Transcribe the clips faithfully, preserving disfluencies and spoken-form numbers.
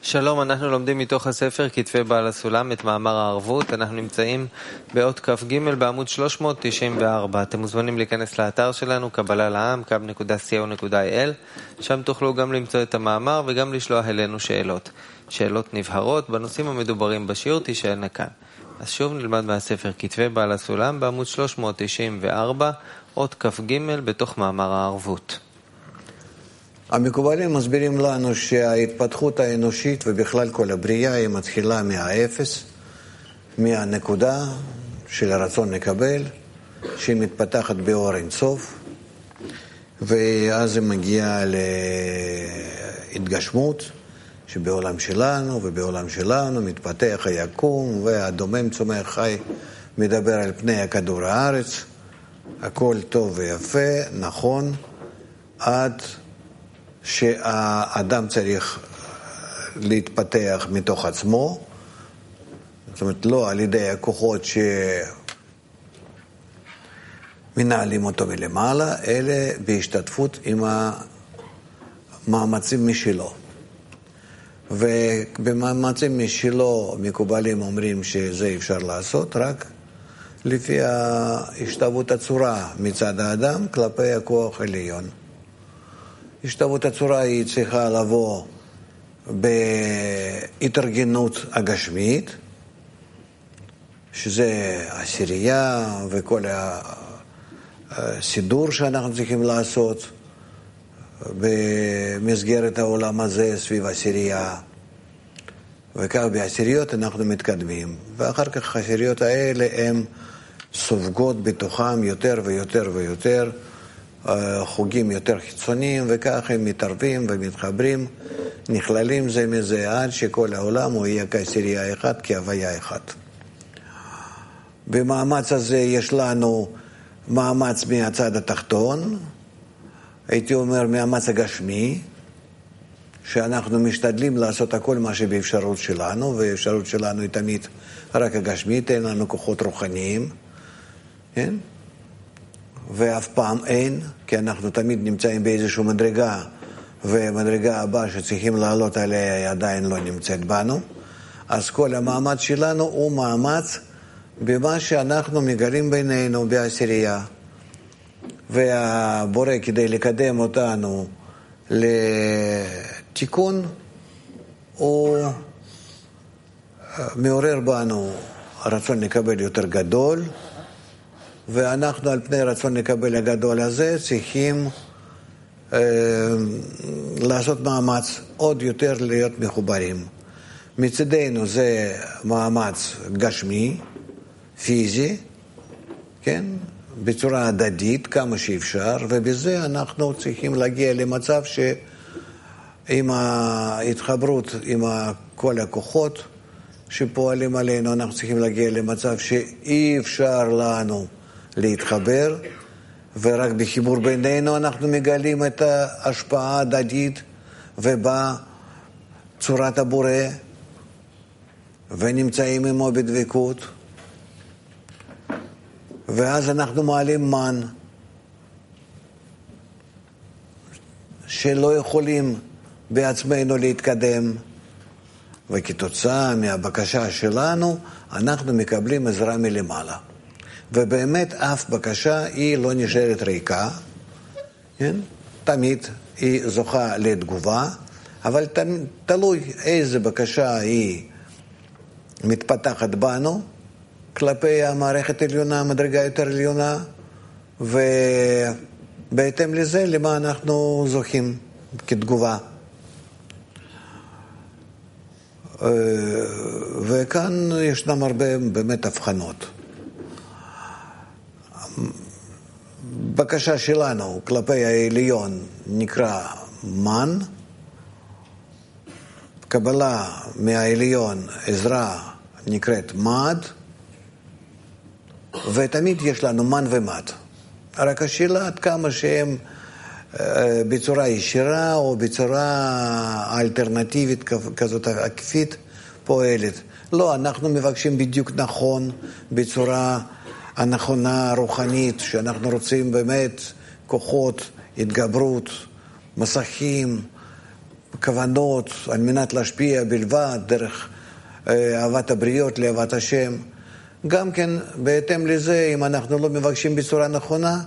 שלום, אנחנו לומדים מתוך הספר כתבי בעל הסולם את מאמר הערבות. אנחנו נמצאים באות כ"ג בעמוד שלוש מאות תשעים וארבע. אתם מוזמנים להיכנס לאתר שלנו קבלה לעם קו נקודה סי או נקודה איי אל. שם תוכלו גם למצוא את המאמר וגם לשלוח אלינו שאלות. שאלות נבהרות בנושאים המדוברים בשיעור תישאלנה כאן. אז שוב נלמד מהספר כתבי בעל הסולם בעמוד שלוש מאות תשעים וארבע, אות כ"ג בתוך מאמר הערבות. המקובלים מסבירים לנו שההתפתחות האנושית ובכלל כל הבריאה היא מתחילה מהאפס, מהנקודה של הרצון לקבל, שהיא מתפתחת באור אינסוף, ואז היא מגיעה להתגשמות, שבעולם שלנו ובעולם שלנו מתפתח היקום, והדומם צומח חי מדבר על פני הכדור הארץ, הכל טוב ויפה, נכון, עד שהאדם צריך להתפתח מתוך עצמו, זאת אומרת לא על ידי הכוחות שמנהלים אותו מלמעלה, אלא בהשתתפות עם המאמצים משלו. ובמאמצים משלו מקובלים אומרים שזה אפשר לעשות רק לפי השתוות הצורה מצד האדם כלפי הכוח העליון. השתוות הצורה היא צריכה לבוא בהתארגנות הגשמית, שזה עשירייה וכל הסידור שאנחנו צריכים לעשות במסגרת העולם הזה סביב עשירייה. וכך בעשיריות אנחנו מתקדמים. ואחר כך העשיריות האלה הן סופגות בתוכם יותר ויותר ויותר חוגים יותר חיצוניים, וכך הם מתערבים ומתחברים, נכללים זה מזה, עד שכל העולם הוא יהיה כעשירייה אחת, כהוויה אחת. במאמץ הזה יש לנו מאמץ מהצד התחתון, הייתי אומר מאמץ הגשמי, שאנחנו משתדלים לעשות הכל מה שבאפשרות שלנו, והאפשרות שלנו היא תמיד רק הגשמית, אין לנו כוחות רוחניים, כן? ואף פעם אין, כי אנחנו תמיד נמצאים באיזושהי מדרגה, ומדרגה הבאה שצריכים לעלות עליה היא עדיין לא נמצאת בנו. אז כל המאמץ שלנו הוא מאמץ במה שאנחנו מגלים בינינו בעשירייה. והבורא כדי לקדם אותנו לתיקון, הוא מעורר בנו רצון לקבל יותר גדול, ואנחנו על פני רצון לקבל הגדול הזה צריכים אה, לעשות מאמץ עוד יותר להיות מחוברים. מצדנו זה מאמץ גשמי, פיזי, כן? בצורה הדדית כמה שאפשר, ובזה אנחנו צריכים להגיע למצב שעם ההתחברות, עם כל הכוחות שפועלים עלינו, אנחנו צריכים להגיע למצב שאי אפשר לנו להתחבר, ורק בחיבור בינינו אנחנו מגלים את ההשפעה הדדית ובא צורת הבורא ונמצאים עמו בדבקות, ואז אנחנו מעלים מן שלא יכולים בעצמנו להתקדם, וכתוצאה מהבקשה שלנו אנחנו מקבלים עזרה מלמעלה. ובאמת אף בקשה היא לא נשארת ריקה, כן? תמיד היא זוכה לתגובה, אבל תלוי איזה בקשה היא מתפתחת בנו, כלפי המערכת העליונה, המדרגה יותר עליונה, ובהתאם לזה למה אנחנו זוכים כתגובה. וכאן ישנם הרבה באמת הבחנות. בקשה שלנו כלפי העליון נקרא מן, קבלה מהעליון עזרה נקראת מד, ותמיד יש לנו מן ומד. רק השאלה עד כמה שהם בצורה ישירה או בצורה אלטרנטיבית כזאת עקיפית פועלת. לא, אנחנו מבקשים בדיוק נכון, בצורה הנכונה רוחנית, שאנחנו רוצים באמת כוחות, התגברות, מסכים, כוונות על מנת להשפיע בלבד דרך אהבת הבריות לאהבת השם. גם כן, בהתאם לזה, אם אנחנו לא מבקשים בצורה נכונה,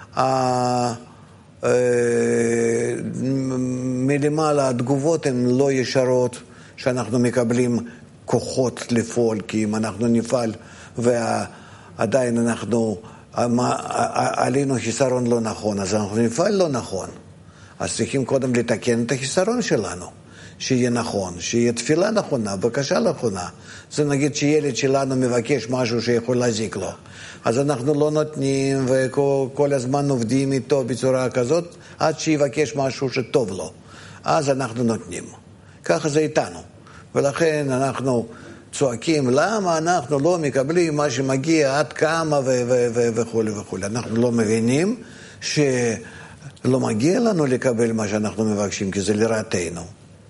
מלמעלה התגובות הן לא ישרות, שאנחנו מקבלים כוחות לפעול, כי אם אנחנו נפעל ועדיין אנחנו, עלינו חיסרון לא נכון, אז אנחנו נפעל לא נכון. אז צריכים קודם לתקן את החיסרון שלנו, שיהיה נכון, שיהיה תפילה נכונה, בקשה נכונה. זה נגיד שילד שלנו מבקש משהו שיכול להזיק לו. אז אנחנו לא נותנים וכל הזמן עובדים איתו בצורה כזאת, עד שיבקש משהו שטוב לו. אז אנחנו נותנים. ככה זה איתנו. ולכן אנחנו צועקים, למה אנחנו לא מקבלים מה שמגיע עד כמה וכו' וכו'. אנחנו לא מבינים שלא מגיע לנו לקבל מה שאנחנו מבקשים, כי זה לרעתנו.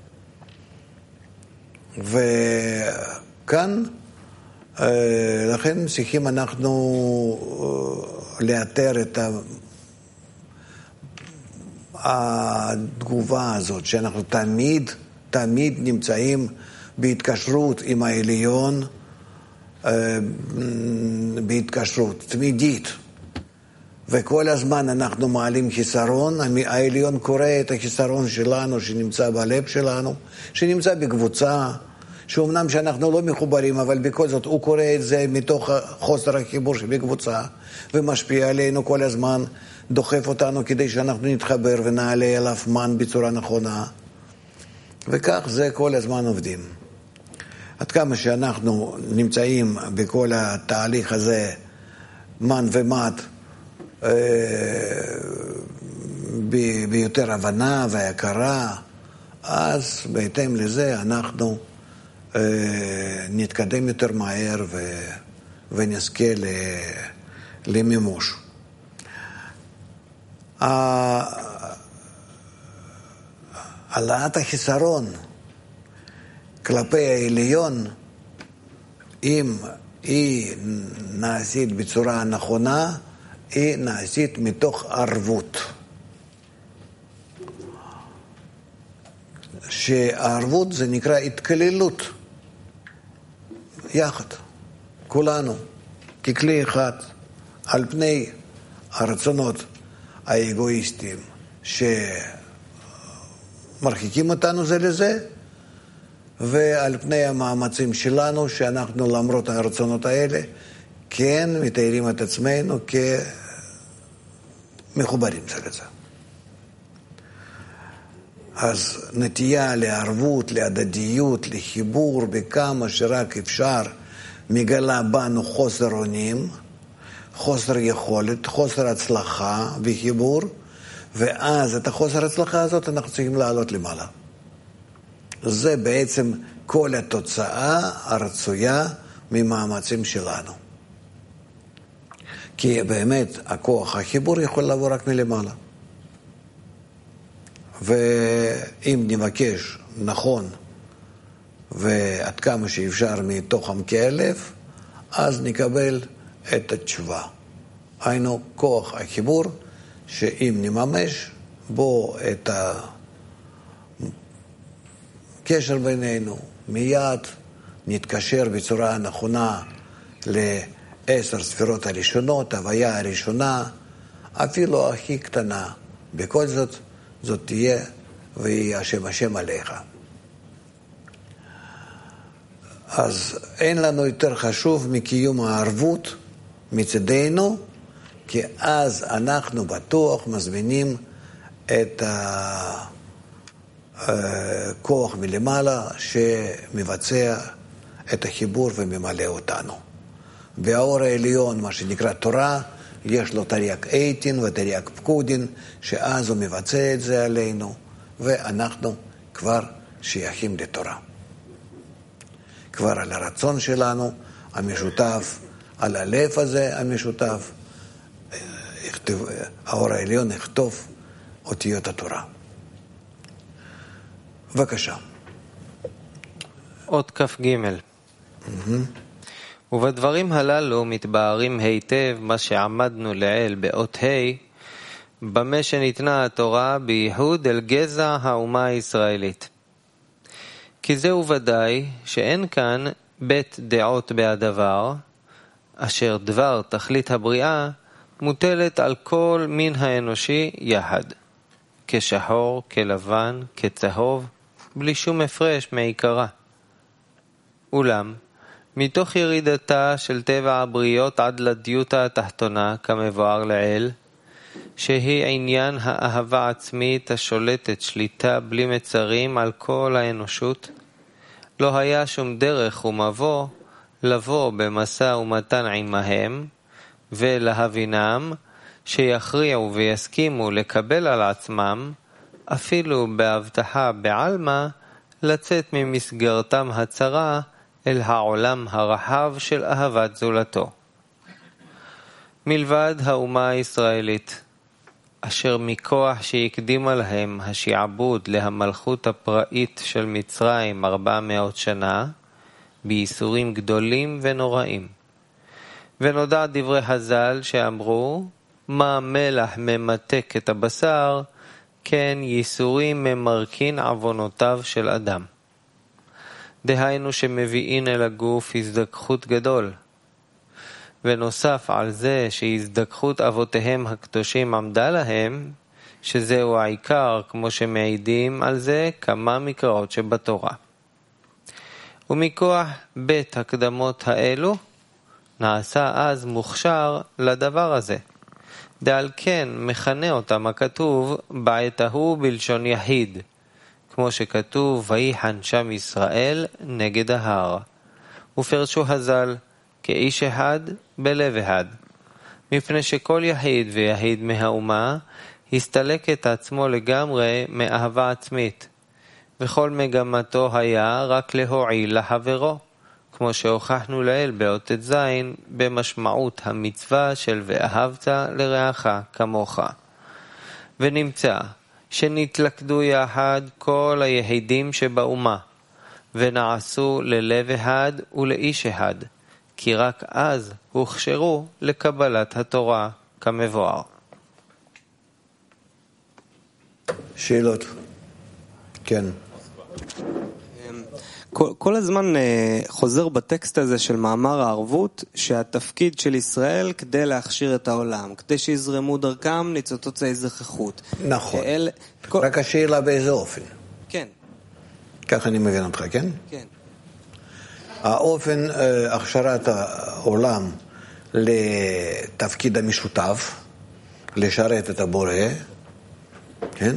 וכאן, לכן צריכים אנחנו לאתר את התגובה הזאת, שאנחנו תמיד, תמיד נמצאים בהתקשרות עם העליון, בהתקשרות תמידית. וכל הזמן אנחנו מעלים חיסרון, העליון קורא את החיסרון שלנו שנמצא בלב שלנו, שנמצא בקבוצה, שאומנם שאנחנו לא מחוברים, אבל בכל זאת הוא קורא את זה מתוך חוסר החיבור שבקבוצה, ומשפיע עלינו כל הזמן, דוחף אותנו כדי שאנחנו נתחבר ונעלה אליו מן בצורה נכונה. וכך זה כל הזמן עובדים. עד כמה שאנחנו נמצאים בכל התהליך הזה, מן ומט, ביותר הבנה והכרה, אז בהתאם לזה אנחנו נתקדם יותר מהר ונזכה למימוש. העלאת החיסרון כלפי העליון, אם היא נעשית בצורה נכונה, היא נעשית מתוך ערבות. שהערבות זה נקרא התכללות. יחד, כולנו, ככלי אחד, על פני הרצונות האגואיסטיים שמרחיקים אותנו זה לזה, ועל פני המאמצים שלנו שאנחנו למרות הרצונות האלה כן מתארים את עצמנו כמחוברים זה לזה. אז נטייה לערבות, להדדיות, לחיבור בכמה שרק אפשר, מגלה בנו חוסר אונים, חוסר יכולת, חוסר הצלחה וחיבור, ואז את החוסר הצלחה הזאת אנחנו צריכים לעלות למעלה. זה בעצם כל התוצאה הרצויה ממאמצים שלנו. כי באמת הכוח החיבור יכול לבוא רק מלמעלה. ואם נבקש נכון ועד כמה שאפשר מתוך עמקי הלב, אז נקבל את התשובה. היינו כוח החיבור, שאם נממש בו את הקשר בינינו, מיד נתקשר בצורה נכונה לעשר ספירות הראשונות, הוויה הראשונה, אפילו הכי קטנה. בכל זאת, זאת תהיה ויהיה השם השם עליך. אז אין לנו יותר חשוב מקיום הערבות מצדנו, כי אז אנחנו בטוח מזמינים את הכוח מלמעלה שמבצע את החיבור וממלא אותנו. והאור העליון, מה שנקרא תורה, יש לו תרי"ג עיטין ותרי"ג פקודין, שאז הוא מבצע את זה עלינו, ואנחנו כבר שייכים לתורה. כבר על הרצון שלנו המשותף, על הלב הזה המשותף, האור העליון יכתוב אותיות התורה. בבקשה. עוד כף גימל. ובדברים הללו מתבארים היטב מה שעמדנו לעיל באות ה' במה שניתנה התורה בייחוד אל גזע האומה הישראלית. כי זהו ודאי שאין כאן בית דעות בהדבר, אשר דבר תכלית הבריאה מוטלת על כל מין האנושי יחד, כשחור, כלבן, כצהוב, בלי שום הפרש מעיקרה. אולם, מתוך ירידתה של טבע הבריות עד לדיוטה התחתונה, כמבואר לעיל, שהיא עניין האהבה עצמית השולטת שליטה בלי מצרים על כל האנושות, לא היה שום דרך ומבוא לבוא במשא ומתן עמהם ולהבינם שיכריעו ויסכימו לקבל על עצמם, אפילו בהבטחה בעלמא, לצאת ממסגרתם הצרה אל העולם הרחב של אהבת זולתו. מלבד האומה הישראלית, אשר מכוח שהקדימה להם השעבוד להמלכות הפראית של מצרים ארבע מאות שנה, בייסורים גדולים ונוראים. ונודע דברי הזל שאמרו, מה מלח ממתק את הבשר, כן ייסורים ממרקין עוונותיו של אדם. דהיינו שמביאים אל הגוף הזדכחות גדול. ונוסף על זה שהזדכחות אבותיהם הקדושים עמדה להם, שזהו העיקר כמו שמעידים על זה כמה מקראות שבתורה. ומכוח בית הקדמות האלו, נעשה אז מוכשר לדבר הזה. דעל כן מכנה אותם הכתוב בעת ההוא בלשון יחיד, כמו שכתוב ויחן שם ישראל נגד ההר. ופרשו הזל כאיש אחד בלב אחד, מפני שכל יחיד ויחיד מהאומה הסתלק את עצמו לגמרי מאהבה עצמית, וכל מגמתו היה רק להועיל לחברו, כמו שהוכחנו לעיל באות זין במשמעות המצווה של ואהבת לרעך כמוך. ונמצא שנתלכדו יחד כל היחידים שבאומה, ונעשו ללב אחד ולאיש אחד, כי רק אז הוכשרו לקבלת התורה כמבואר. שאלות? כן. כל, כל הזמן uh, חוזר בטקסט הזה של מאמר הערבות שהתפקיד של ישראל כדי להכשיר את העולם, כדי שיזרמו דרכם ניצוצות ההזדככות. נכון. אל, כל... רק השאלה באיזה אופן. כן. כך אני מבין אותך, כן? כן. האופן uh, הכשרת העולם לתפקיד המשותף, לשרת את הבורא, כן?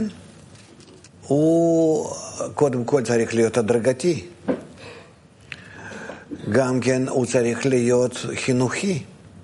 הוא קודם כל צריך להיות הדרגתי. גם כן הוא צריך להיות חינוכי.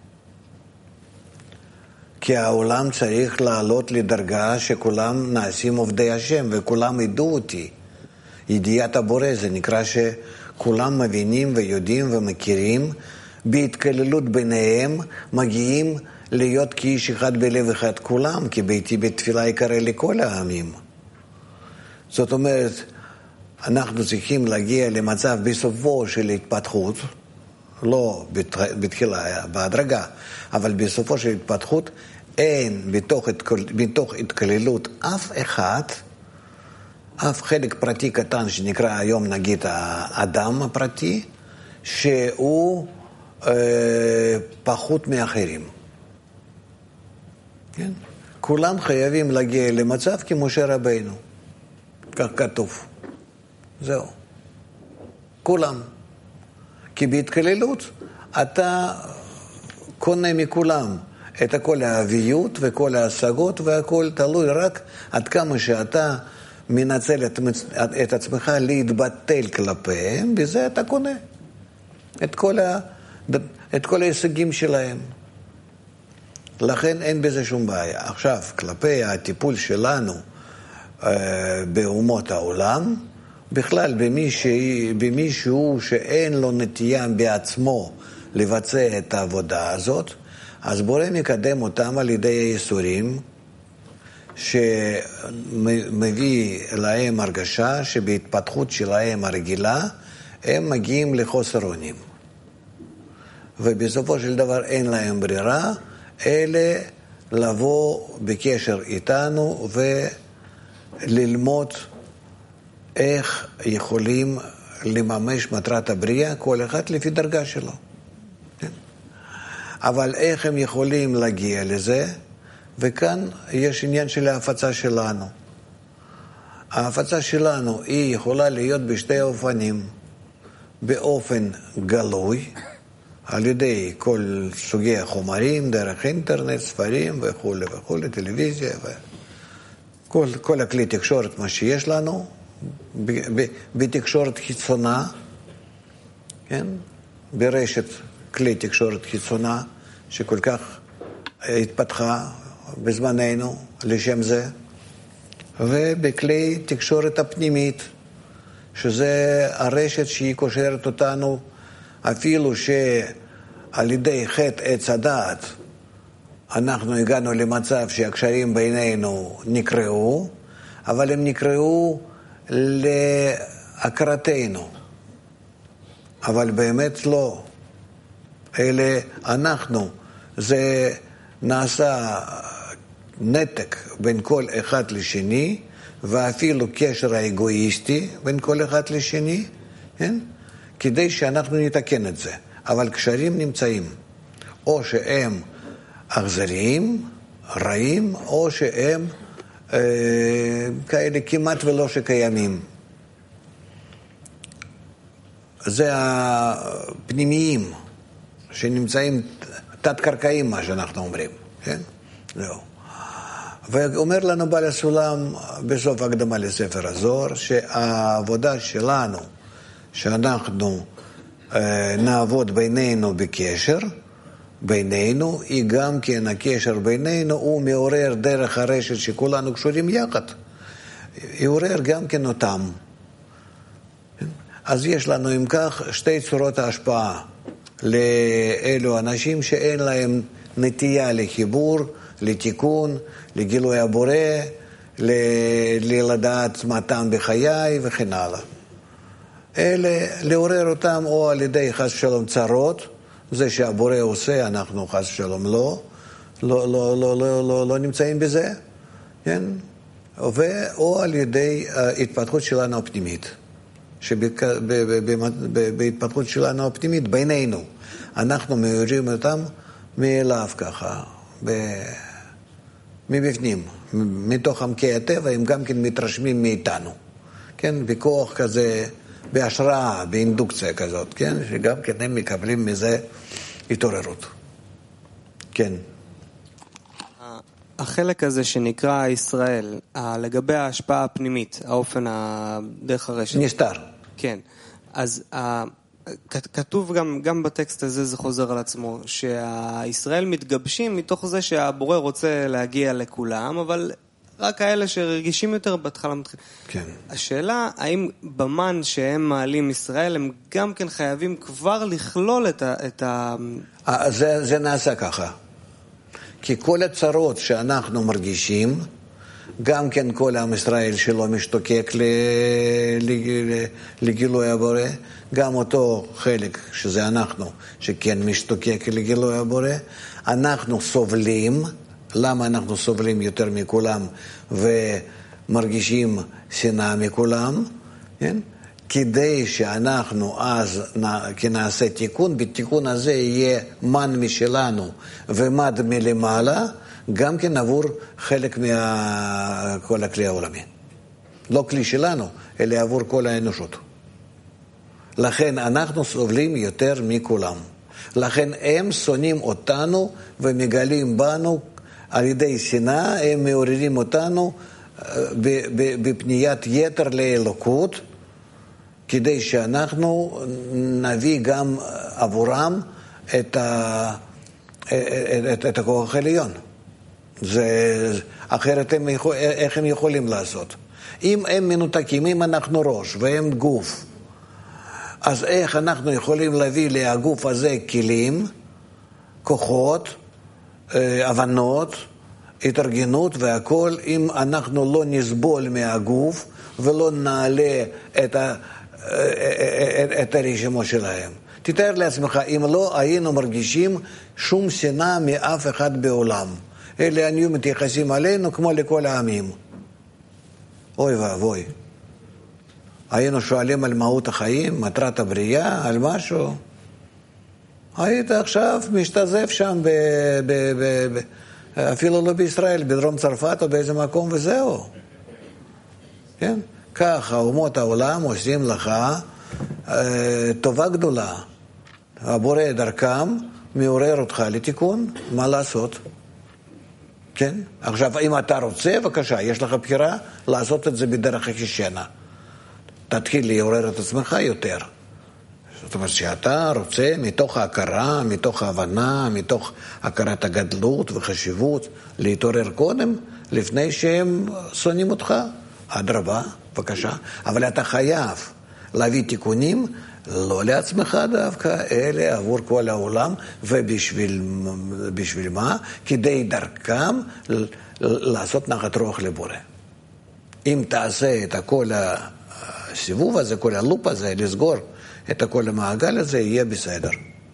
כי העולם צריך לעלות לדרגה שכולם נעשים עובדי השם וכולם ידעו אותי. ידיעת הבורא זה נקרא שכולם מבינים ויודעים ומכירים, בהתקללות ביניהם מגיעים להיות כאיש אחד בלב אחד כולם, כי ביתי בתפילה יקרא לכל העמים. זאת אומרת, אנחנו צריכים להגיע למצב בסופו של התפתחות, לא בתחילה, בהדרגה, אבל בסופו של התפתחות, אין בתוך, בתוך התקללות אף אחד, אף חלק פרטי קטן שנקרא היום נגיד האדם הפרטי, שהוא אה, פחות מאחרים. כן? כולם חייבים להגיע למצב כמשה רבינו. כך כתוב. זהו. כולם. כי בהתקללות אתה קונה מכולם את כל האביות וכל ההשגות, והכל תלוי רק עד כמה שאתה מנצל את, את עצמך להתבטל כלפיהם, בזה אתה קונה את כל, ה, את כל ההישגים שלהם. לכן אין בזה שום בעיה. עכשיו, כלפי הטיפול שלנו באומות העולם, בכלל במישהו, במישהו שאין לו נטייה בעצמו לבצע את העבודה הזאת, אז בורא מקדם אותם על ידי הייסורים, שמביא להם הרגשה שבהתפתחות שלהם הרגילה הם מגיעים לחוסר אונים. ובסופו של דבר אין להם ברירה, אלא לבוא בקשר איתנו וללמוד איך יכולים לממש מטרת הבריאה, כל אחד לפי דרגה שלו. כן? אבל איך הם יכולים להגיע לזה? וכאן יש עניין של ההפצה שלנו. ההפצה שלנו היא יכולה להיות בשתי אופנים. באופן גלוי, על ידי כל סוגי החומרים, דרך אינטרנט, ספרים וכו' וכו', טלוויזיה וכל כל הכלי תקשורת מה שיש לנו, ב, ב, בתקשורת חיצונה, כן? ברשת כלי תקשורת חיצונה, שכל כך התפתחה בזמננו לשם זה, ובכלי תקשורת הפנימית, שזה הרשת שהיא קושרת אותנו, אפילו שעל ידי חטא עץ הדעת אנחנו הגענו למצב שהקשרים בינינו נקראו, אבל הם נקראו להכרתנו, אבל באמת לא. אלה אנחנו, זה נעשה נתק בין כל אחד לשני, ואפילו קשר האגואיסטי בין כל אחד לשני, כן? כדי שאנחנו נתקן את זה. אבל קשרים נמצאים, או שהם אכזריים, רעים, או שהם אה, כאלה כמעט ולא שקיימים. זה הפנימיים שנמצאים תת-קרקעיים, מה שאנחנו אומרים, כן? זהו. ואומר לנו בעל הסולם בסוף הקדמה לספר הזוהר שהעבודה שלנו שאנחנו אה, נעבוד בינינו בקשר בינינו היא גם כן הקשר בינינו הוא מעורר דרך הרשת שכולנו קשורים יחד, יעורר גם כן אותם. אז יש לנו אם כך שתי צורות ההשפעה לאלו אנשים שאין להם נטייה לחיבור, לתיקון, לגילוי הבורא, לדעת מה טעם בחיי וכן הלאה. אלה, לעורר אותם או על ידי חס ושלום צרות, זה שהבורא עושה, אנחנו חס ושלום לא, לא, לא, לא, לא, לא, לא נמצאים בזה, כן? או על ידי ההתפתחות שלנו הפנימית, שבהתפתחות שלנו הפנימית בינינו, אנחנו מעוררים אותם מאליו ככה, מבפנים, מתוך עמקי הטבע, הם גם כן מתרשמים מאיתנו, כן? בכוח כזה, בהשראה, באינדוקציה כזאת, כן? שגם כן הם מקבלים מזה התעוררות. כן. החלק הזה שנקרא ישראל, לגבי ההשפעה הפנימית, האופן דרך הרשת. נסתר. כן. אז כתוב גם, גם בטקסט הזה זה חוזר על עצמו, שהישראל מתגבשים מתוך זה שהבורא רוצה להגיע לכולם, אבל רק האלה שרגישים יותר בהתחלה מתחילים. כן. השאלה, האם במן שהם מעלים ישראל, הם גם כן חייבים כבר לכלול את ה... את ה... זה, זה נעשה ככה. כי כל הצרות שאנחנו מרגישים, גם כן כל עם ישראל שלא משתוקק לגילוי הבורא, גם אותו חלק שזה אנחנו, שכן משתוקק לגילוי הבורא, אנחנו סובלים. למה אנחנו סובלים יותר מכולם ומרגישים שנאה מכולם? כן? כדי שאנחנו אז נעשה תיקון, בתיקון הזה יהיה מן משלנו ומד מלמעלה, גם כן עבור חלק מכל הכלי העולמי. לא כלי שלנו, אלא עבור כל האנושות. לכן אנחנו סובלים יותר מכולם. לכן הם שונאים אותנו ומגלים בנו על ידי שנאה, הם מעוררים אותנו בפניית יתר לאלוקות, כדי שאנחנו נביא גם עבורם את, ה, את, את הכוח העליון. זה, אחרת הם, איך הם יכולים לעשות? אם הם מנותקים, אם אנחנו ראש והם גוף, אז איך אנחנו יכולים להביא לגוף הזה כלים, כוחות, הבנות, התארגנות והכל, אם אנחנו לא נסבול מהגוף ולא נעלה את, ה, את הרשימו שלהם. תתאר לעצמך, אם לא היינו מרגישים שום שנאה מאף אחד בעולם. אלה היו מתייחסים עלינו כמו לכל העמים. אוי ואבוי. היינו שואלים על מהות החיים, מטרת הבריאה, על משהו. היית עכשיו משתזף שם, ב, ב, ב, ב, אפילו לא בישראל, בדרום צרפת או באיזה מקום, וזהו. כן? ככה אומות העולם עושים לך אה, טובה גדולה. הבורא דרכם מעורר אותך לתיקון, מה לעשות? כן? עכשיו, אם אתה רוצה, בבקשה, יש לך בחירה לעשות את זה בדרך החישנה. תתחיל לעורר את עצמך יותר. זאת אומרת שאתה רוצה מתוך ההכרה, מתוך ההבנה, מתוך הכרת הגדלות וחשיבות, להתעורר קודם, לפני שהם שונאים אותך. אדרבה, בבקשה. אבל אתה חייב להביא תיקונים, לא לעצמך דווקא, אלא עבור כל העולם, ובשביל בשביל מה? כדי דרכם לעשות נחת רוח לבורא. אם תעשה את כל הסיבוב הזה, כל הלופ הזה, לסגור את כל המעגל הזה, יהיה בסדר.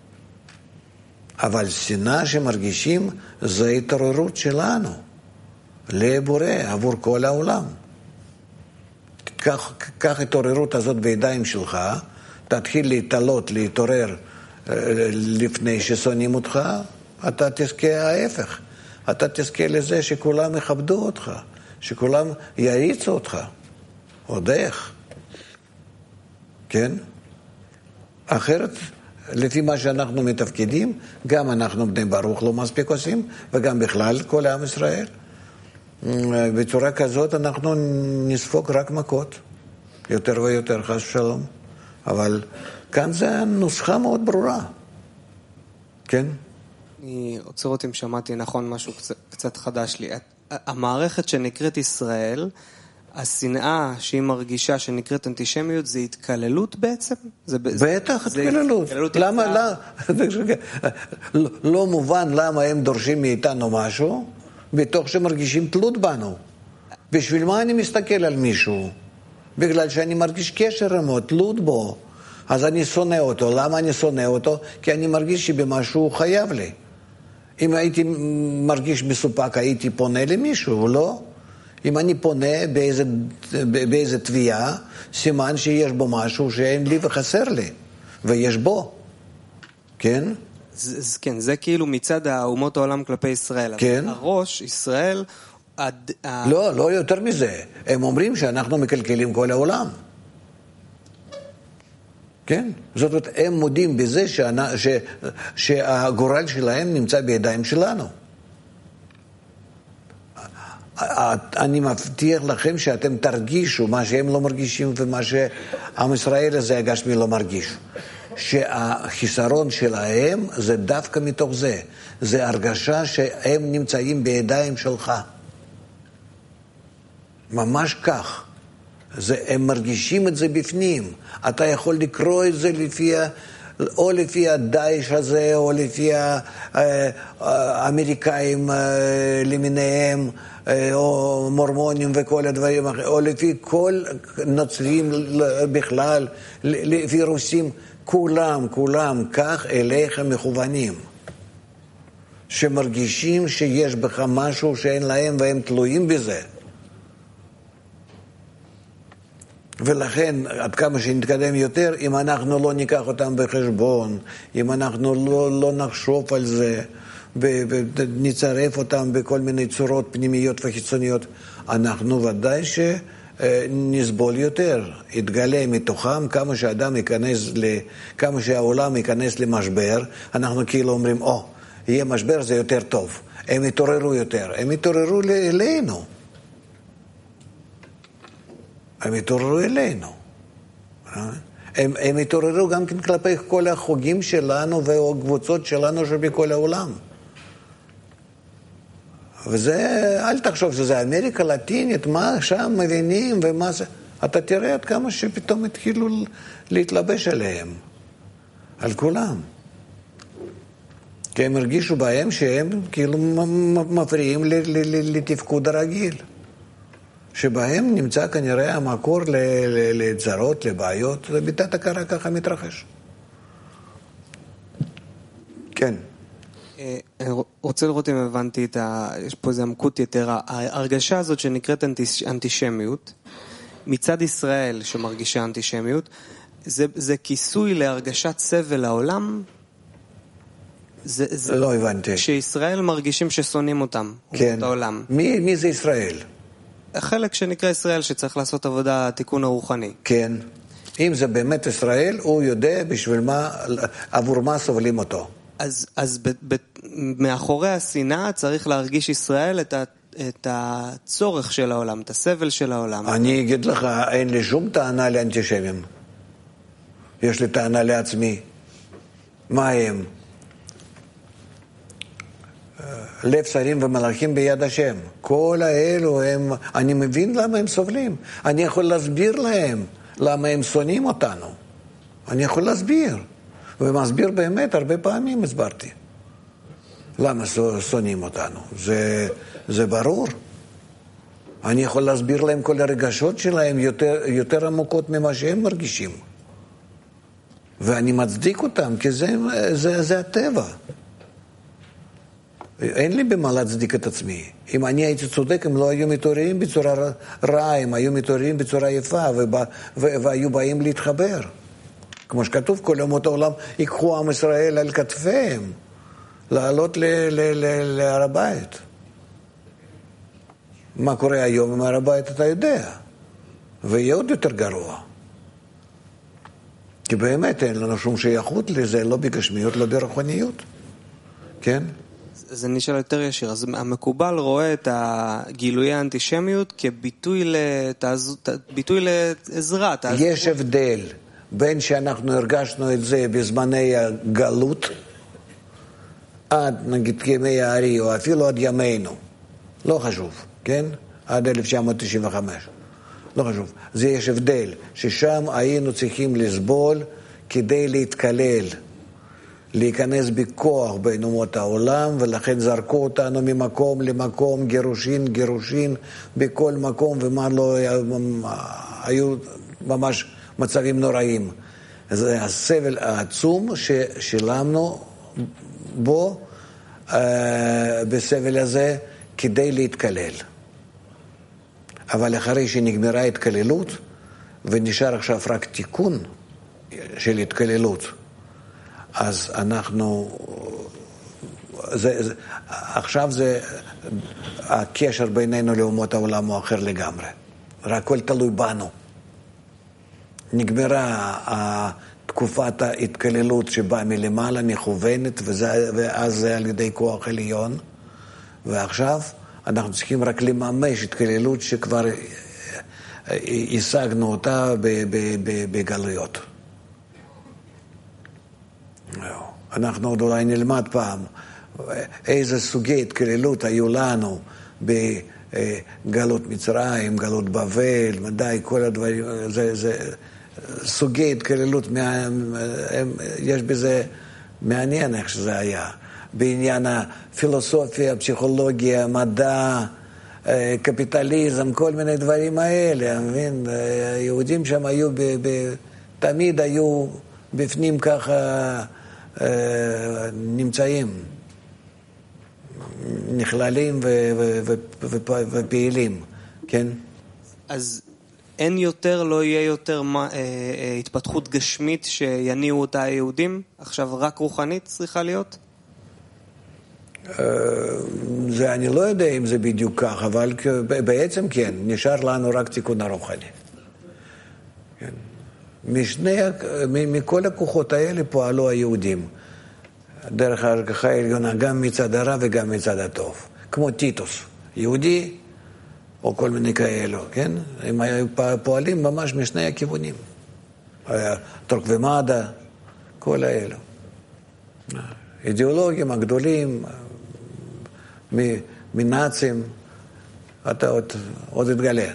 אבל שנאה שמרגישים זה התעוררות שלנו לבורא עבור כל העולם. כך, כך התעוררות הזאת בידיים שלך, תתחיל להתעלות, להתעורר לפני ששונאים אותך, אתה תזכה ההפך. אתה תזכה לזה שכולם יכבדו אותך, שכולם יריצו אותך. עוד איך. כן? אחרת, לפי מה שאנחנו מתפקידים, גם אנחנו בני ברוך לא מספיק עושים, וגם בכלל כל עם ישראל. בצורה כזאת אנחנו נספוג רק מכות, יותר ויותר, חס ושלום. אבל כאן זה נוסחה מאוד ברורה. כן? אני עוצר אותי אם שמעתי נכון משהו קצת, קצת חדש לי. המערכת שנקראת ישראל, השנאה שהיא מרגישה שנקראת אנטישמיות, זה התקללות בעצם? זה, בטח, זה התקללות. התקללות. למה, לא, לא מובן למה הם דורשים מאיתנו משהו, בתוך שמרגישים תלות בנו. בשביל מה אני מסתכל על מישהו? בגלל שאני מרגיש קשר עמו, תלות בו. אז אני שונא אותו. למה אני שונא אותו? כי אני מרגיש שבמשהו הוא חייב לי. אם הייתי מרגיש מסופק, הייתי פונה למישהו, לא? אם אני פונה באיזה, באיזה תביעה, סימן שיש בו משהו שאין לי וחסר לי. ויש בו. כן? זה, כן, זה כאילו מצד האומות העולם כלפי ישראל. כן. הראש, ישראל... עד, לא, לא יותר מזה. הם אומרים שאנחנו מקלקלים כל העולם. כן? זאת אומרת, הם מודים בזה שאני, ש, שהגורל שלהם נמצא בידיים שלנו. אני מבטיח לכם שאתם תרגישו מה שהם לא מרגישים ומה שעם ישראל הזה הגשמי לא מרגיש. שהחיסרון שלהם זה דווקא מתוך זה. זה הרגשה שהם נמצאים בידיים שלך. ממש כך. זה, הם מרגישים את זה בפנים. אתה יכול לקרוא את זה לפי, או לפי הדייש הזה, או לפי האמריקאים למיניהם, או מורמונים וכל הדברים אחרים, או לפי כל נוצרים בכלל, לפי רוסים, כולם, כולם, כך אליך מכוונים. שמרגישים שיש בך משהו שאין להם והם תלויים בזה. ולכן, עד כמה שנתקדם יותר, אם אנחנו לא ניקח אותם בחשבון, אם אנחנו לא, לא נחשוב על זה, ונצרף אותם בכל מיני צורות פנימיות וחיצוניות, אנחנו ודאי שנסבול יותר. יתגלה מתוכם כמה שאדם ייכנס, כמה שהעולם ייכנס למשבר, אנחנו כאילו אומרים, או, יהיה משבר זה יותר טוב. הם יתעוררו יותר, הם יתעוררו אלינו. הם יתעוררו אלינו. הם, הם יתעוררו גם כן כלפי כל החוגים שלנו והקבוצות שלנו שבכל העולם. וזה, אל תחשוב שזה אמריקה לטינית, מה שם מבינים ומה זה. אתה תראה עד כמה שפתאום התחילו להתלבש עליהם. על כולם. כי הם הרגישו בהם שהם כאילו מפריעים לתפקוד הרגיל. שבהם נמצא כנראה המקור לצרות, לבעיות, ובתת הכרה ככה מתרחש. כן. רוצה לראות אם הבנתי את ה... יש פה איזה עמקות יתרה. ההרגשה הזאת שנקראת אנטישמיות, מצד ישראל שמרגישה אנטישמיות, זה, זה כיסוי להרגשת סבל לעולם? זה, זה, לא הבנתי. שישראל מרגישים ששונאים אותם, כן. את העולם. מי, מי זה ישראל? החלק שנקרא ישראל שצריך לעשות עבודה, תיקון הרוחני. כן. אם זה באמת ישראל, הוא יודע בשביל מה, עבור מה סובלים אותו. אז, אז ב, ב, מאחורי השנאה צריך להרגיש ישראל את, ה, את הצורך של העולם, את הסבל של העולם. אני אגיד לך, אין לי שום טענה לאנטישמים. יש לי טענה לעצמי. מה הם? לב שרים ומלאכים ביד השם. כל האלו הם, אני מבין למה הם סובלים. אני יכול להסביר להם למה הם שונאים אותנו. אני יכול להסביר. ומסביר באמת, הרבה פעמים הסברתי. למה שונאים אותנו? זה, זה ברור. אני יכול להסביר להם כל הרגשות שלהם יותר, יותר עמוקות ממה שהם מרגישים. ואני מצדיק אותם, כי זה, זה, זה הטבע. אין לי במה להצדיק את עצמי. אם אני הייתי צודק, הם לא היו מתעוררים בצורה רעה, הם היו מתעוררים בצורה יפה, ובא, והיו באים להתחבר. כמו שכתוב, כל אומות העולם ייקחו עם ישראל על כתפיהם, לעלות ל, ל, ל, להר הבית. מה קורה היום עם הר הבית אתה יודע, ויהיה עוד יותר גרוע. כי באמת אין לנו שום שייכות לזה, לא בגשמיות, לא ברוחניות. כן? אז אני אשאל יותר ישיר. אז המקובל רואה את הגילויי האנטישמיות כביטוי לתעז... ביטוי לעזרה. תעז... יש הבדל בין שאנחנו הרגשנו את זה בזמני הגלות, עד נגיד ימי הארי, או אפילו עד ימינו. לא חשוב, כן? עד אלף תשע מאות תשעים וחמש. לא חשוב. זה יש הבדל, ששם היינו צריכים לסבול כדי להתקלל, להיכנס בכוח בין אומות העולם, ולכן זרקו אותנו ממקום למקום, גירושין, גירושין, בכל מקום, ומה לא היו ממש מצבים נוראים. זה הסבל העצום ששילמנו בו, בסבל הזה, כדי להתקלל. אבל אחרי שנגמרה התקללות, ונשאר עכשיו רק תיקון של התקללות, אז אנחנו, זה, זה, עכשיו זה, הקשר בינינו לאומות העולם הוא אחר לגמרי. רק הכל תלוי בנו. נגמרה תקופת ההתקללות שבאה מלמעלה, מכוונת, וזה, ואז זה על ידי כוח עליון, ועכשיו אנחנו צריכים רק לממש התקללות שכבר השגנו אותה בגלויות. אנחנו עוד אולי נלמד פעם איזה סוגי התקללות היו לנו בגלות מצרים, גלות בבל, מדי, כל הדברים, זה, זה סוגי התקללות, יש בזה מעניין איך שזה היה. בעניין הפילוסופיה, פסיכולוגיה, מדע, קפיטליזם, כל מיני דברים האלה, מבין? היהודים שם היו, ב, ב, תמיד היו בפנים ככה נמצאים, נכללים ו, ו, ו, ו, ו, ופעילים, כן? אז אין יותר, לא יהיה יותר מה, אה, אה, התפתחות גשמית שיניעו אותה היהודים? עכשיו רק רוחנית צריכה להיות? זה אני לא יודע אם זה בדיוק כך, אבל בעצם כן, נשאר לנו רק תיקון הרוחני. כן. משני, מכל הכוחות האלה פועלו היהודים. דרך ההרגחה העליונה, גם מצד הרע וגם מצד הטוב. כמו טיטוס, יהודי או כל מיני כאלו, כן? הם פועלים ממש משני הכיוונים. טורקווימדה, כל האלו. אידיאולוגים הגדולים, מנאצים, אתה עוד, עוד התגלה.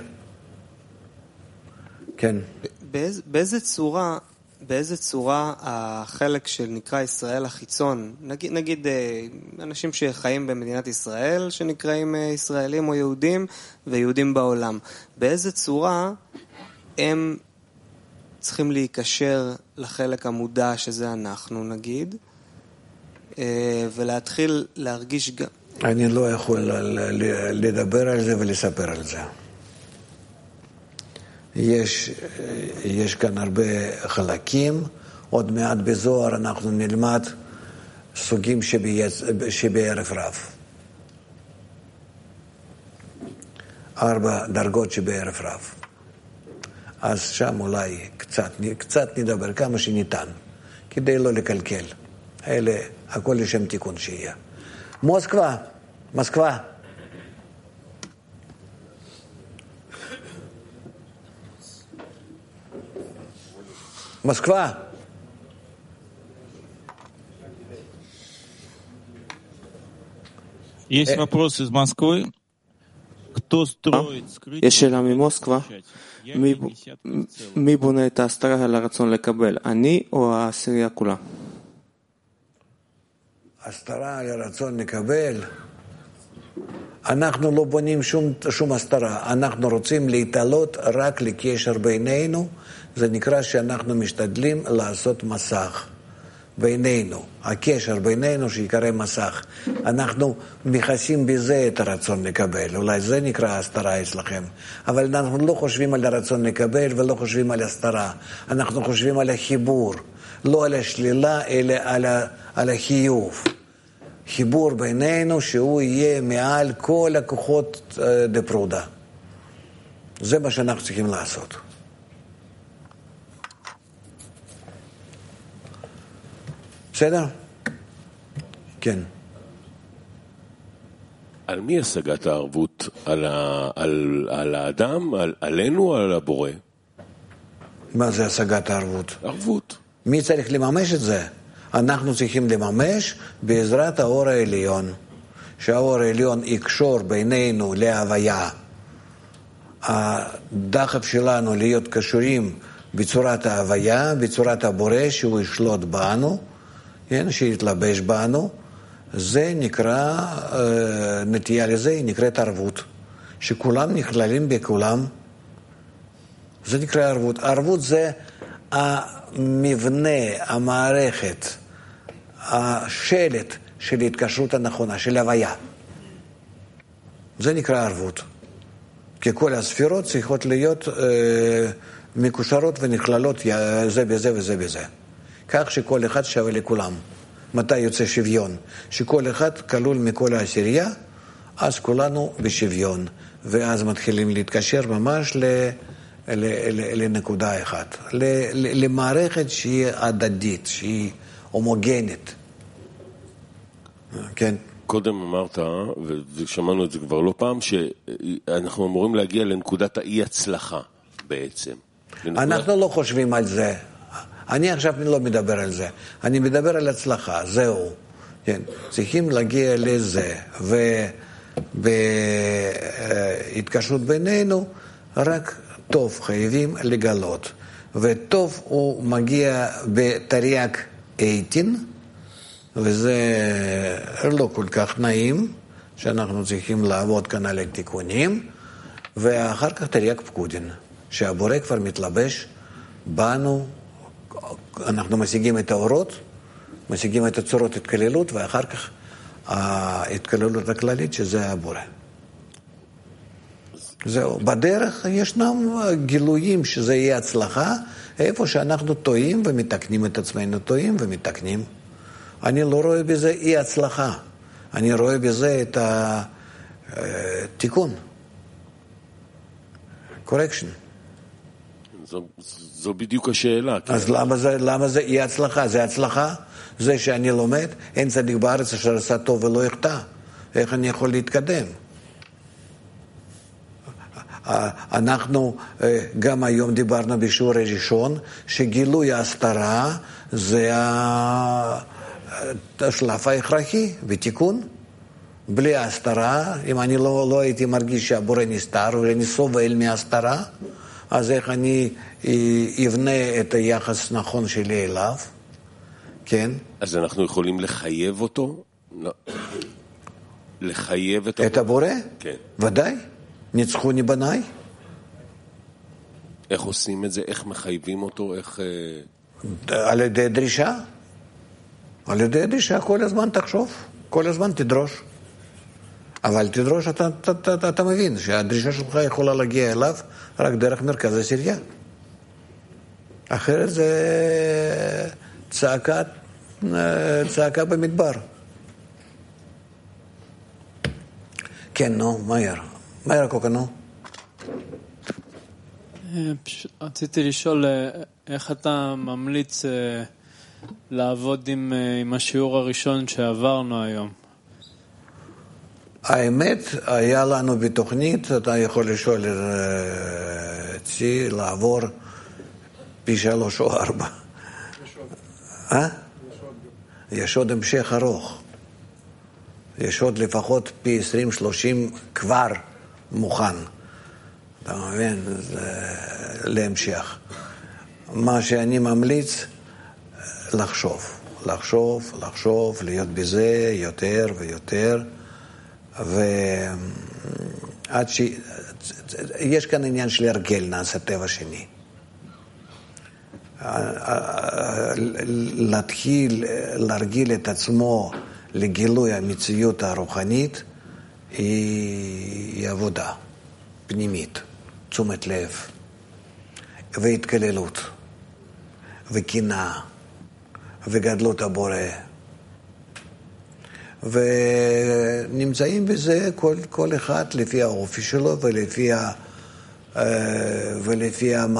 כן. באיזה, באיזה צורה, באיזה צורה החלק של נקרא ישראל החיצון, נגיד, נגיד אנשים שחיים במדינת ישראל, שנקראים ישראלים או יהודים, ויהודים בעולם, באיזה צורה הם צריכים להיקשר לחלק המודע שזה אנחנו, נגיד, ולהתחיל להרגיש גם... אני לא יכול לדבר על זה ולספר על זה. יש, יש כאן הרבה חלקים, עוד מעט בזוהר אנחנו נלמד סוגים שבערב רב. ארבע דרגות שבערב רב. אז שם אולי קצת, קצת נדבר כמה שניתן, כדי לא לקלקל. אלה, הכל לשם תיקון שיהיה. מוסקבה, מוסקבה. Москва. Есть вопрос из Москвы. Кто строит скрытие? יש שאלה ממוסקבה. מי בונה את ההסתרה על הרצון לקבל? אני או העשירייה כולה? הסתרה על הרצון לקבל. אנחנו לא בונים שום, שום הסתרה. אנחנו רוצים להתעלות רק לקשר בינינו. זה נקרא שאנחנו משתדלים לעשות מסך בינינו. הקשר בינינו שיקרא מסך. אנחנו מכסים בזה את הרצון לקבל. אולי זה נקרא הסתרה אצלכם. אבל אנחנו לא חושבים על הרצון לקבל ולא חושבים על הסתרה. אנחנו חושבים על החיבור. לא על השלילה, אלא על, ה, על החיוב. חיבור בינינו שהוא יהיה מעל כל הכוחות דפרודה. זה מה שאנחנו צריכים לעשות. בסדר? כן. על מי השגת הערבות? על, ה, על, על האדם? על, עלינו או על הבורא? מה זה השגת הערבות? ערבות. מי צריך לממש את זה? אנחנו צריכים לממש בעזרת האור העליון. שהאור העליון יקשור בינינו להוויה. הדחף שלנו להיות קשורים בצורת ההוויה, בצורת הבורא שהוא ישלוט בנו, כן, שיתלבש בנו, זה נקרא, נטייה לזה היא נקראת ערבות, שכולם נכללים בכולם, זה נקרא ערבות. ערבות זה המבנה, המערכת, השלט של התקשרות הנכונה, של הוויה. זה נקרא ערבות. כי כל הספירות צריכות להיות אה, מקושרות ונכללות זה בזה וזה בזה. כך שכל אחד שווה לכולם. מתי יוצא שוויון? שכל אחד כלול מכל העשירייה, אז כולנו בשוויון. ואז מתחילים להתקשר ממש ל, ל, ל, לנקודה אחת. ל, ל, למערכת שהיא הדדית, שהיא הומוגנית. כן. קודם אמרת, ושמענו את זה כבר לא פעם, שאנחנו אמורים להגיע לנקודת האי הצלחה בעצם. אנחנו לא חושבים על זה. אני עכשיו לא מדבר על זה. אני מדבר על הצלחה, זהו. כן. צריכים להגיע לזה. ובהתקשרות בינינו, רק טוב חייבים לגלות. וטוב הוא מגיע בתרי"ג עשרה, וזה לא כל כך נעים, שאנחנו צריכים לעבוד כאן על התיקונים, ואחר כך תרי"ג פקודין, שהבורא כבר מתלבש בנו, אנחנו משיגים את האורות, משיגים את הצורות התקללות, ואחר כך ההתקללות הכללית, שזה הבורא. זהו, בדרך ישנם גילויים שזה יהיה הצלחה, איפה שאנחנו טועים ומתקנים את עצמנו, טועים ומתקנים. אני לא רואה בזה אי הצלחה, אני רואה בזה את התיקון, correction. זו, זו בדיוק השאלה. אז כן. למה זה, למה זה אי הצלחה? זה הצלחה? זה שאני לומד, אין צדיק בארץ אשר עשה טוב ולא יחטא. איך אני יכול להתקדם? אנחנו גם היום דיברנו בשיעור הראשון, שגילוי ההסתרה זה השלב ההכרחי בתיקון. בלי ההסתרה, אם אני לא, לא הייתי מרגיש שהבורא נסתר, ואני סובל מההסתרה, אז איך אני אבנה את היחס נכון שלי אליו? כן? אז אנחנו יכולים לחייב אותו? לא. לחייב את, את הבורא? כן. ודאי. ניצחוני בניי. איך עושים את זה? איך מחייבים אותו? איך... על ידי דרישה. על ידי דרישה כל הזמן תחשוב. כל הזמן תדרוש. אבל תדרוש, אתה, אתה, אתה, אתה מבין שהדרישה שלך יכולה להגיע אליו רק דרך מרכז הסירייה. אחרת זה צעקה, צעקה במדבר. כן, נו, מהר. מהר הקוקה, נו. רציתי לשאול איך אתה ממליץ לעבוד עם, עם השיעור הראשון שעברנו היום. האמת, היה לנו בתוכנית, אתה יכול לשאול אותי לעבור פי שלוש או ארבע. אה? יש עוד המשך ארוך. יש עוד לפחות פי עשרים שלושים כבר מוכן. אתה מבין? זה להמשך. מה שאני ממליץ, לחשוב. לחשוב, לחשוב, להיות בזה יותר ויותר. ועד ש... יש כאן עניין של הרגל, נעשה טבע שני. להתחיל להרגיל את עצמו לגילוי המציאות הרוחנית היא עבודה פנימית, תשומת לב והתקללות וקנאה וגדלות הבורא. ונמצאים בזה כל, כל אחד לפי האופי שלו ולפי, ה, ולפי, ה,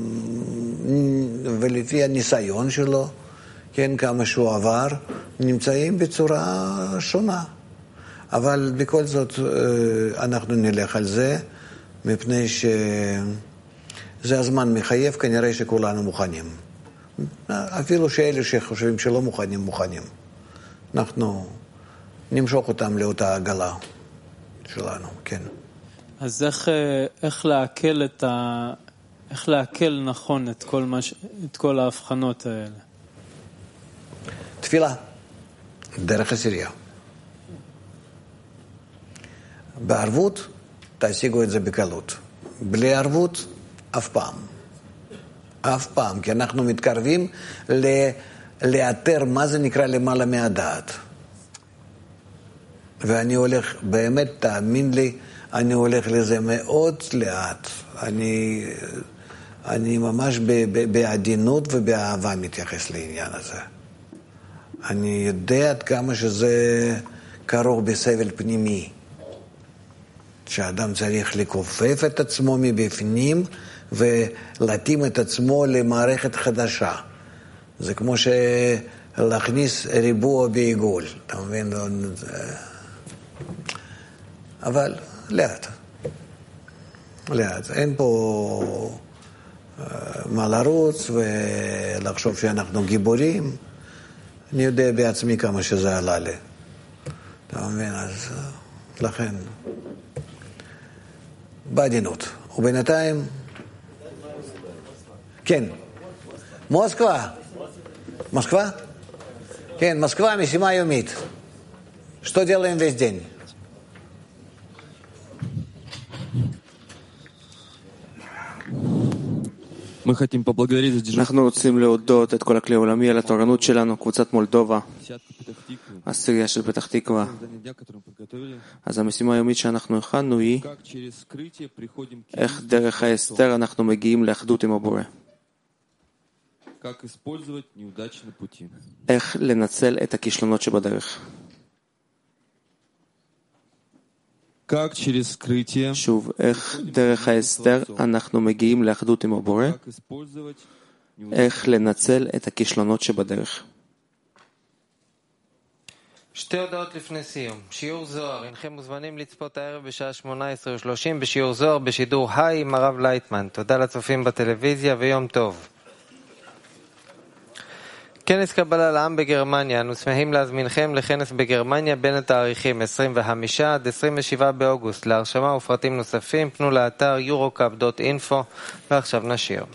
ולפי הניסיון שלו, כן, כמה שהוא עבר, נמצאים בצורה שונה. אבל בכל זאת אנחנו נלך על זה, מפני שזה הזמן מחייב, כנראה שכולנו מוכנים. אפילו שאלה שחושבים שלא מוכנים, מוכנים. אנחנו נמשוך אותם לאותה עגלה שלנו, כן. אז איך, איך להקל את ה... איך להקל נכון את כל, מש... את כל ההבחנות האלה? תפילה, דרך הסירייה. בערבות תשיגו את זה בקלות. בלי ערבות, אף פעם. אף פעם, כי אנחנו מתקרבים ל... לאתר מה זה נקרא למעלה מהדעת. ואני הולך, באמת, תאמין לי, אני הולך לזה מאוד לאט. אני, אני ממש ב, ב, בעדינות ובאהבה מתייחס לעניין הזה. אני יודע עד כמה שזה קרוב בסבל פנימי. שהאדם צריך לכופף את עצמו מבפנים ולהתאים את עצמו למערכת חדשה. זה כמו שלהכניס ריבוע בעיגול. אתה מבין? אבל לאט. לאט. אין פה מה לרוץ ולחשוב שאנחנו גיבורים. אני יודע בעצמי כמה שזה עלה לי. אתה מבין? אז לכן. בעדינות. ובינתיים... כן. מוסקבה. Москва? כן, Москва, миссима юмит. Что делаем весь день? אנחנו רוצים להודות את כל הכלי העולמי על התורנות שלנו, קבוצת מולדובה, הסיריה של פתח תקווה. אז המשימה היומית שאנחנו הכנו היא איך דרך ההסתר אנחנו מגיעים לאחדות עם הבורא. איך לנצל את הכישלונות שבדרך. שוב, איך דרך ההסתר אנחנו מגיעים לאחדות עם הבורא, איך לנצל את הכישלונות שבדרך. שתי הודעות לפני סיום. שיעור זוהר, אינכם מוזמנים לצפות הערב בשעה שמונה עשרה ושלושים בשיעור זוהר בשידור היי עם הרב לייטמן. תודה לצופים בטלוויזיה ויום טוב. כנס קבלה לעם בגרמניה, אנו שמחים להזמינכם לכנס בגרמניה בין התאריכים עשרים וחמישה עד עשרים ושבעה באוגוסט. להרשמה ופרטים נוספים פנו לאתר יורוקאפ דוט אינפו. ועכשיו נשיר.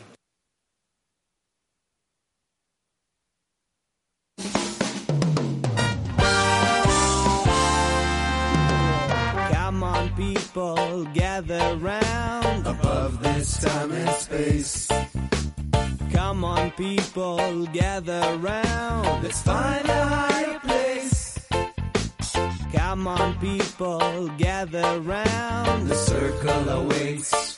Come on people, gather round above this time and space. Come on people, gather round. Let's find a higher place. Come on, people, gather round. The circle awaits.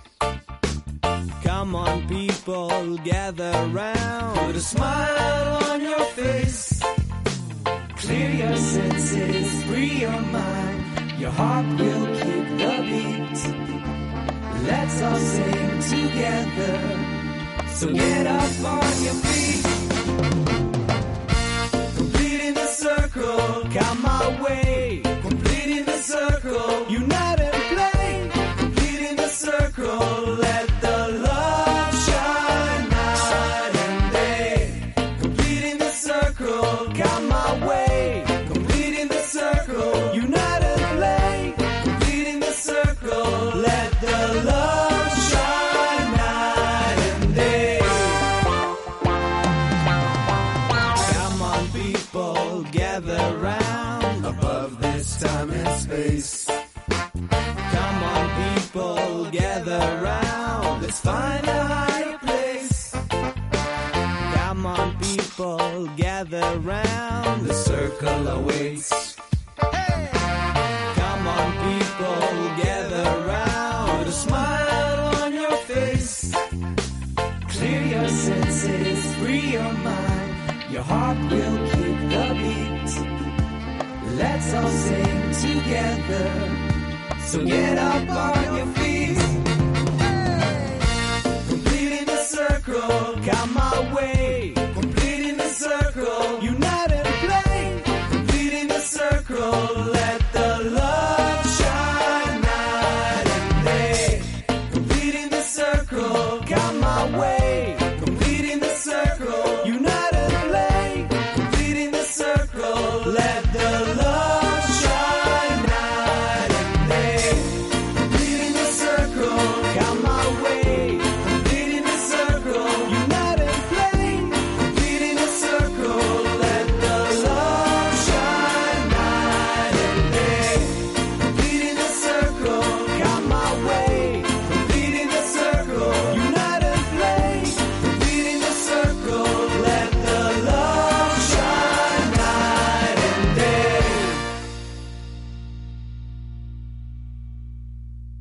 Come on, people, gather round. Put a smile on your face. Clear your senses, free your mind. Your heart will keep the beat. Let's all sing together. So get up on your feet. Completing the circle, come my way. Completing the circle, unite and play. Completing the circle, let the love shine night and day. Completing the circle, come my way. Completing the circle, unite and play. Completing the circle, let the love shine night and day. Come on, people, gather round above this time and space. Come on, people, gather round. Let's find a higher place. Come on, people, gather round. The circle awaits. Come on, people, gather round. Put a smile on your face. Clear your senses, free your mind. Your heart will keep the beat. Let's all sing together. So get up on your feet. Completing the circle, come my way.